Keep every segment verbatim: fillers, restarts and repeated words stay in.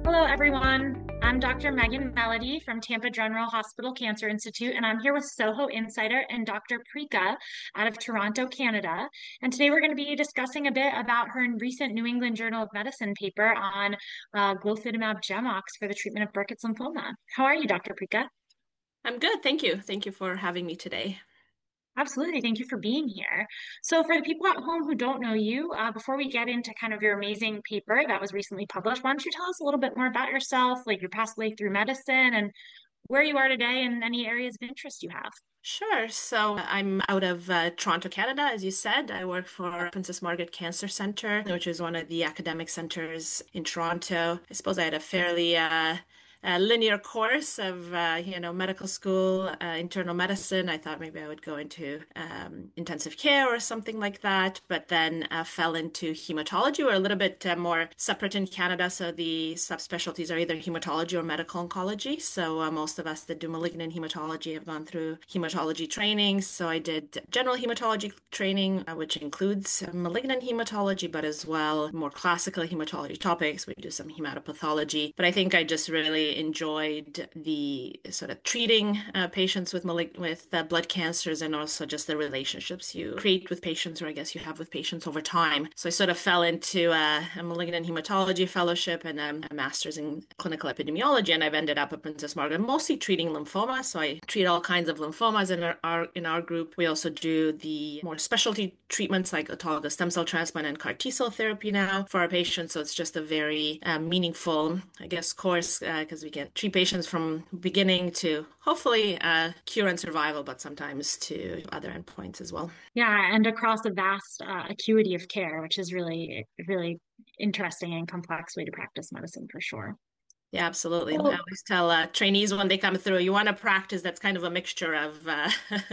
Hello, everyone. I'm Doctor Megan Melody from Tampa General Hospital Cancer Institute, and I'm here with Soho Insider and Doctor Preeka out of Toronto, Canada. And today we're going to be discussing a bit about her recent New England Journal of Medicine paper on uh, glofitamab GEMOX for the treatment of Burkitt's lymphoma. How are you, Doctor Preeka? I'm good. Thank you. Thank you for having me today. Absolutely. Thank you for being here. So, for the people at home who don't know you, uh, before we get into kind of your amazing paper that was recently published, why don't you tell us a little bit more about yourself, like your past life through medicine and where you are today and any areas of interest you have? Sure. So I'm out of uh, Toronto, Canada, as you said. I work for Princess Margaret Cancer Centre, which is one of the academic centers in Toronto. I suppose I had a fairly uh, uh, linear course of, uh, you know, medical school, uh, internal medicine. I thought maybe I would go into um, intensive care or something like that, but then uh, fell into hematology. We're a little bit uh, more separate in Canada, so the subspecialties are either hematology or medical oncology. So uh, most of us that do malignant hematology have gone through hematology training. So I did general hematology training, uh, which includes uh, malignant hematology, but as well more classical hematology topics. We do some hematopathology, but I think I just really enjoyed the sort of treating uh, patients with malig- with uh, blood cancers and also just the relationships you create with patients, or I guess you have with patients over time. So I sort of fell into uh, a malignant hematology fellowship and um, a master's in clinical epidemiology, and I've ended up at Princess Margaret mostly treating lymphoma. So I treat all kinds of lymphomas in our, our in our group. We also do the more specialty treatments like autologous stem cell transplant and CAR T cell therapy now for our patients. So it's just a very uh, meaningful, I guess, course because uh, we get treat patients from beginning to hopefully uh, cure and survival, but sometimes to other endpoints as well. Yeah, and across a vast uh, acuity of care, which is really, really interesting and complex way to practice medicine for sure. Yeah, absolutely. I So, always tell uh, trainees when they come through, you want to practice that's kind of a mixture of uh,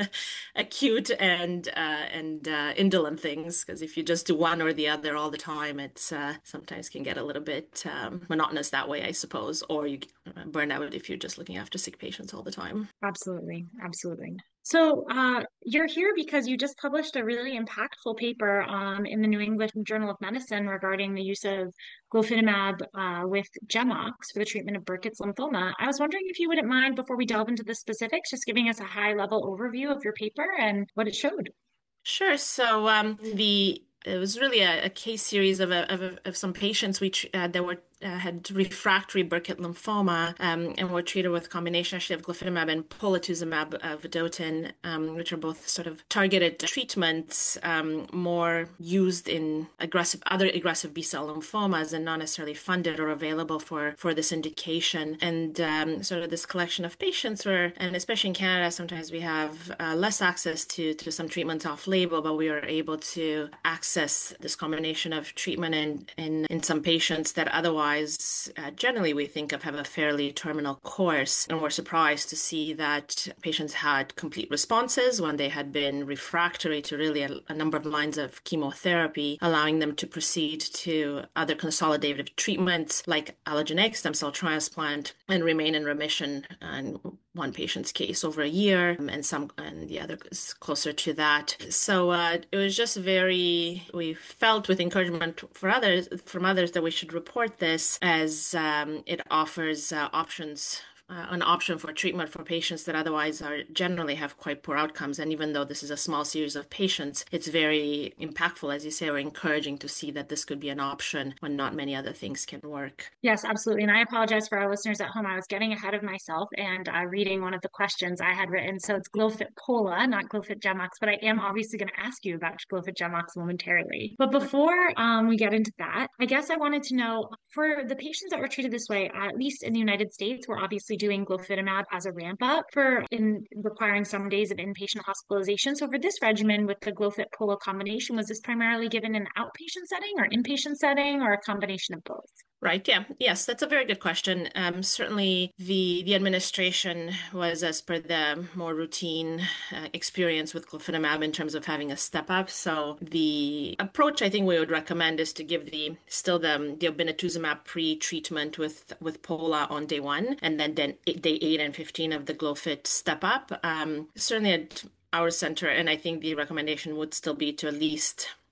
acute and uh, and uh, indolent things, because if you just do one or the other all the time, it's uh, sometimes can get a little bit um, monotonous that way, I suppose, or you uh, burn out if you're just looking after sick patients all the time. absolutely, absolutely. So, uh, you're here because you just published a really impactful paper um, in the New England Journal of Medicine regarding the use of glofitamab uh, with GEMOX for the treatment of Burkitt's lymphoma. I was wondering if you wouldn't mind, before we delve into the specifics, just giving us a high-level overview of your paper and what it showed. Sure. So um, the it was really a, a case series of, a, of, of some patients we tr- uh, that were uh, had refractory Burkitt lymphoma um, and were treated with a combination actually of glofitamab and polatuzumab uh, vedotin, um, which are both sort of targeted treatments, um, more used in aggressive other aggressive B-cell lymphomas and not necessarily funded or available for for this indication. And um, sort of this collection of patients were, and especially in Canada, sometimes we have uh, less access to to some treatments off label, but we are able to access this combination of treatment in in, in some patients that otherwise uh, generally we think of have a fairly terminal course. And we're surprised to see that patients had complete responses when they had been refractory to really a, a number of lines of chemotherapy, allowing them to proceed to other consolidative treatments like allogeneic stem cell transplant and remain in remission in one patient's case over a year, and some and the other is closer to that. So uh, it was just very, we felt with encouragement for others from others that we should report this as um, it offers uh, options uh, an option for treatment for patients that otherwise are generally have quite poor outcomes. And even though this is a small series of patients, it's very impactful, as you say, or encouraging to see that this could be an option when not many other things can work. Yes, absolutely. And I apologize for our listeners at home. I was getting ahead of myself and uh, reading one of the questions I had written. So it's Glofit Pola, not Glofit Gemox, but I am obviously going to ask you about Glofit Gemox momentarily. But before um, we get into that, I guess I wanted to know for the patients that were treated this way, at least in the United States, we're obviously doing glofitamab as a ramp up for in requiring some days of inpatient hospitalization. So for this regimen with the Glofit Pola combination, was this primarily given in an outpatient setting or inpatient setting or a combination of both? Right. Yeah. Yes, that's a very good question. Um, certainly, the the administration was as per the more routine uh, experience with glofitamab in terms of having a step up. So the approach I think we would recommend is to give the still the the obinutuzumab pre-treatment with with Pola on day one, and then then eight, day eight and fifteen of the Glofit step up. Um, certainly at our center, and I think the recommendation would still be to at least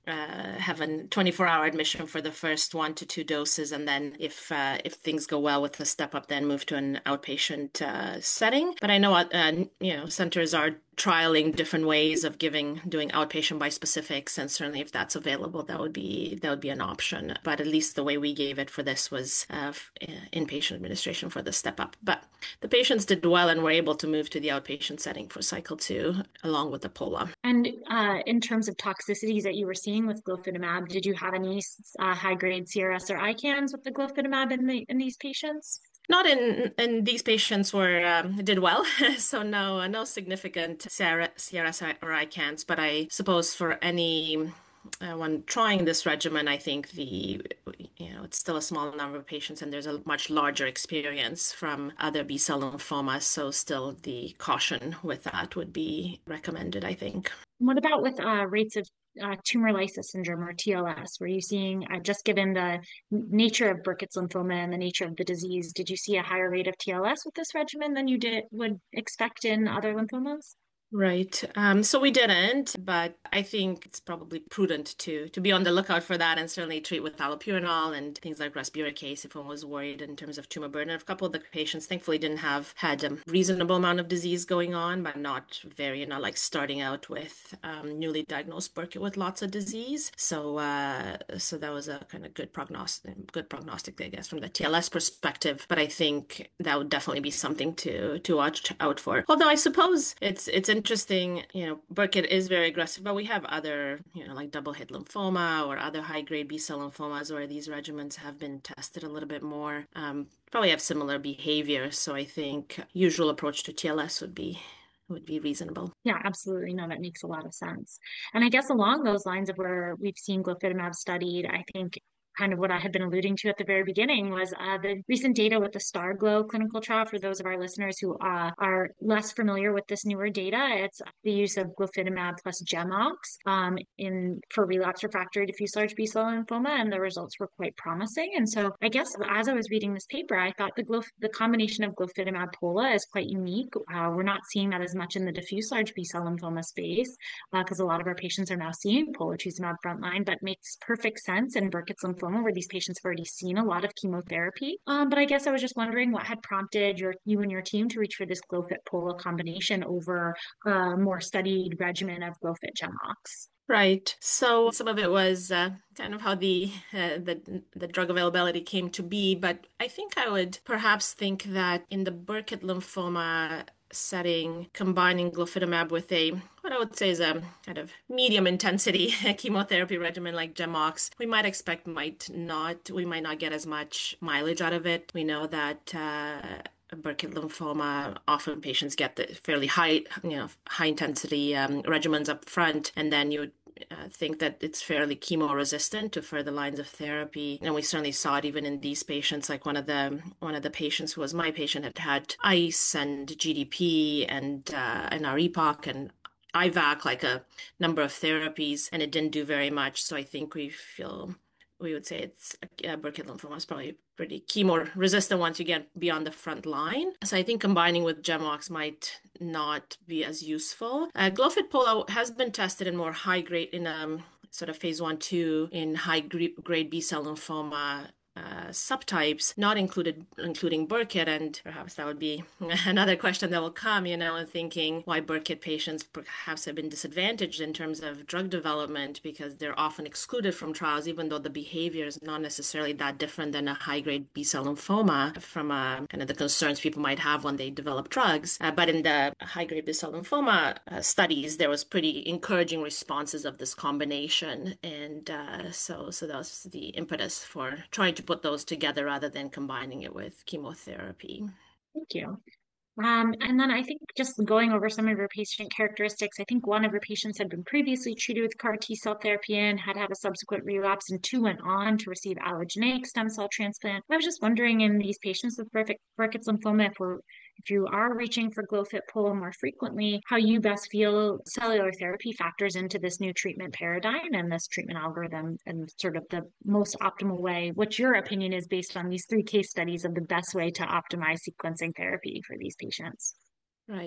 uh, have a twenty-four hour admission for the first one to two doses, and then if uh, if things go well with the step up, then move to an outpatient uh, setting. But I know uh, you know centers are trialing different ways of giving doing outpatient bispecifics, and certainly if that's available, that would be that would be an option. But at least the way we gave it for this was uh, inpatient administration for the step up. But the patients did well and were able to move to the outpatient setting for cycle two along with the Pola. And uh, in terms of toxicities that you were seeing with glofitamab, did you have any uh, high-grade C R S or I CANS with the glofitamab in the in these patients? Not in in these patients were um, did well, so no no significant C R S or I CANS. But I suppose for any uh, when trying this regimen, I think the you know it's still a small number of patients, and there's a much larger experience from other B cell lymphomas. So still the caution with that would be recommended, I think. What about with uh, rates of uh, tumor lysis syndrome or T L S? Were you seeing, uh, just given the nature of Burkitt's lymphoma and the nature of the disease, did you see a higher rate of T L S with this regimen than you did would expect in other lymphomas? Right. Um, so we didn't, but I think it's probably prudent to to be on the lookout for that and certainly treat with allopurinol and things like rasburicase if one was worried in terms of tumor burden. A couple of the patients thankfully didn't have had a reasonable amount of disease going on, but not very, not like starting out with um, newly diagnosed Burkitt with lots of disease. So uh, so that was a kind of good prognostic, good prognostic, I guess, from the T L S perspective. But I think that would definitely be something to to watch out for. Although I suppose it's it's interesting, you know, Burkitt is very aggressive, but we have other, you know, like double hit lymphoma or other high grade B cell lymphomas where these regimens have been tested a little bit more. Um, probably have similar behavior. So I think usual approach to T L S would be would be reasonable. Yeah, absolutely. No, that makes a lot of sense. And I guess along those lines of where we've seen glofitamab studied, I think kind of what I had been alluding to at the very beginning was uh, the recent data with the STARGLO clinical trial. For those of our listeners who uh, are less familiar with this newer data, it's the use of glofitamab plus GemOx um, in for relapse refractory diffuse large B-cell lymphoma, and the results were quite promising. And so I guess as I was reading this paper, I thought the glo the combination of glofitamab Pola is quite unique. Uh, we're not seeing that as much in the diffuse large B-cell lymphoma space because uh, a lot of our patients are now seeing polatuzumab frontline, but makes perfect sense in Burkitt's lymphoma where these patients have already seen a lot of chemotherapy. Um, but I guess I was just wondering what had prompted your you and your team to reach for this Glofit Pola combination over a more studied regimen of Glofit Gemox. Right. So some of it was uh, kind of how the uh, the the drug availability came to be, but I think I would perhaps think that in the Burkitt lymphoma setting, combining glofitamab with a what I would say is a kind of medium intensity chemotherapy regimen like GemOx, we might expect might not we might not get as much mileage out of it. We know that uh, Burkitt lymphoma, often patients get the fairly high, you know, high intensity um, regimens up front, and then you would uh, think that it's fairly chemo resistant to further lines of therapy. And we certainly saw it even in these patients. Like one of the one of the patients who was my patient had had ICE and G D P and uh, and R E P O C and I VAC, like a number of therapies, and it didn't do very much. So I think we feel we would say it's uh, Burkitt lymphoma is probably pretty chemo resistant once you get beyond the front line. So I think combining with GemOx might not be as useful. Uh, Glofit Pola has been tested in more high grade in um sort of phase one, two in high grade B cell lymphoma uh, subtypes, not included, including Burkitt, and perhaps that would be another question that will come, you know, thinking why Burkitt patients perhaps have been disadvantaged in terms of drug development because they're often excluded from trials, even though the behavior is not necessarily that different than a high-grade B-cell lymphoma from uh, kind of the concerns people might have when they develop drugs. Uh, but in the high-grade B-cell lymphoma uh, studies, there was pretty encouraging responses of this combination, and uh, so so that was the impetus for trying to put those together rather than combining it with chemotherapy. Thank you. Um, and then I think just going over some of your patient characteristics, I think one of your patients had been previously treated with CAR T cell therapy and had had a subsequent relapse, and two went on to receive allogeneic stem cell transplant. I was just wondering in these patients with Burkitt's lymphoma, if we're if you are reaching for Glofit Pola more frequently, how you best feel cellular therapy factors into this new treatment paradigm and this treatment algorithm and sort of the most optimal way, what your opinion is based on these three case studies of the best way to optimize sequencing therapy for these patients. Right.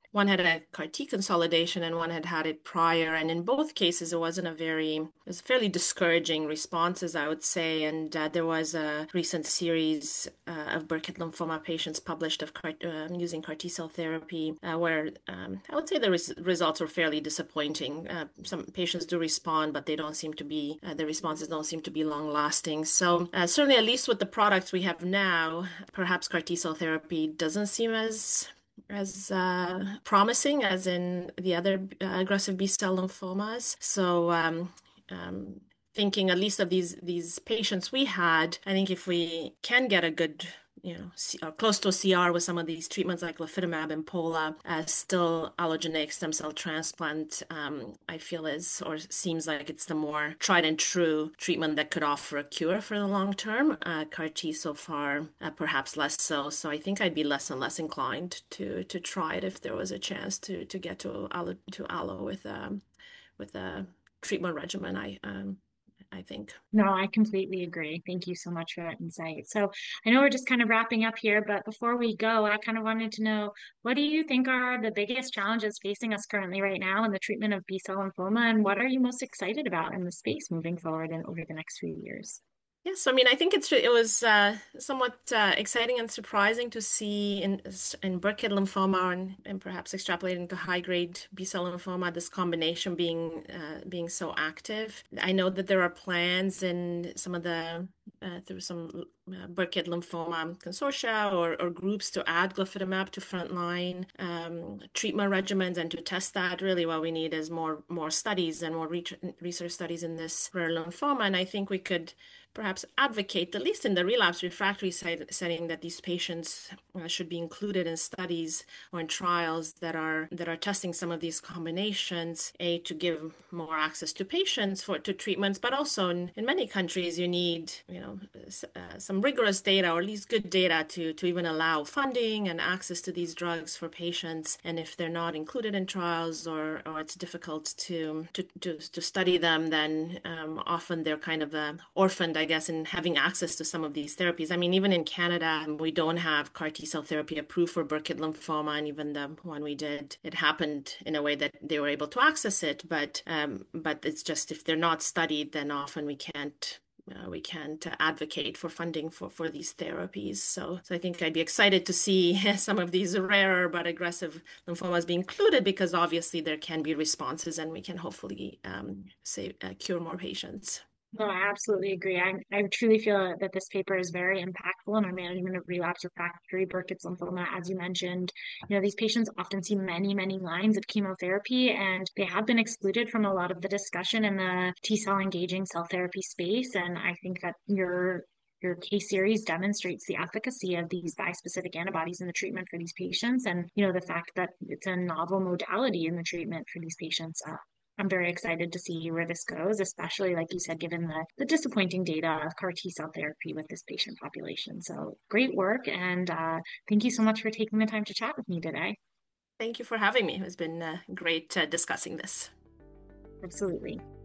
one had a CAR T consolidation and one had had it prior. And in both cases, it wasn't a very, it was fairly discouraging responses, I would say. And uh, there was a recent series uh, of Burkitt lymphoma patients published of CAR, uh, using CAR T cell therapy, uh, where um, I would say the res results were fairly disappointing. Uh, some patients do respond, but they don't seem to be, uh, the responses don't seem to be long lasting. So uh, certainly, at least with the products we have now, perhaps CAR T cell therapy doesn't seem as as uh, promising as in the other uh, aggressive B-cell lymphomas. So um, um, thinking at least of these these patients we had, I think if we can get a good, you know, C or close to a C R with some of these treatments like glofitamab and Pola, uh, still allogeneic stem cell transplant, um, I feel is or seems like it's the more tried and true treatment that could offer a cure for the long term. Uh, CAR T so far, uh, perhaps less so. So I think I'd be less and less inclined to to try it if there was a chance to to get to allo to allo with um with a treatment regimen. I um I think. No, I completely agree. Thank you so much for that insight. So I know we're just kind of wrapping up here, but before we go, I kind of wanted to know, what do you think are the biggest challenges facing us currently right now in the treatment of B-cell lymphoma, and what are you most excited about in the space moving forward and over the next few years? Yes, I mean, I think it's it was uh, somewhat uh, exciting and surprising to see in in Burkitt lymphoma and, and perhaps extrapolating to high-grade B-cell lymphoma, this combination being uh, being so active. I know that there are plans in some of the uh, through some uh, Burkitt lymphoma consortia or, or groups to add glofitamab to frontline um, treatment regimens and to test that. Really, what we need is more more studies and more research studies in this rare lymphoma, and I think we could perhaps advocate, at least in the relapse refractory setting, that these patients uh, should be included in studies or in trials that are that are testing some of these combinations, a to give more access to patients for to treatments, but also in, in many countries you need you know uh, some rigorous data or at least good data to to even allow funding and access to these drugs for patients. And if they're not included in trials or or it's difficult to to to, to study them, then um, often they're kind of uh, orphaned, I guess, in having access to some of these therapies. I mean, even in Canada, we don't have CAR T cell therapy approved for Burkitt lymphoma, and even the one we did, it happened in a way that they were able to access it. But um, but it's just if they're not studied, then often we can't. Uh, we can't uh, advocate for funding for, for these therapies. So, so I think I'd be excited to see some of these rarer but aggressive lymphomas be included because obviously there can be responses and we can hopefully um, save, uh, cure more patients. No, I absolutely agree. I, I truly feel that this paper is very impactful in our management of relapse refractory Burkitt's lymphoma. As you mentioned, you know, these patients often see many, many lines of chemotherapy, and they have been excluded from a lot of the discussion in the T-cell engaging cell therapy space. And I think that your your case series demonstrates the efficacy of these bispecific antibodies in the treatment for these patients, and you know, the fact that it's a novel modality in the treatment for these patients. Uh, I'm very excited to see where this goes, especially like you said, given the, the disappointing data of CAR T cell therapy with this patient population. So great work. And uh, thank you so much for taking the time to chat with me today. Thank you for having me. It's been uh, great uh, discussing this. Absolutely.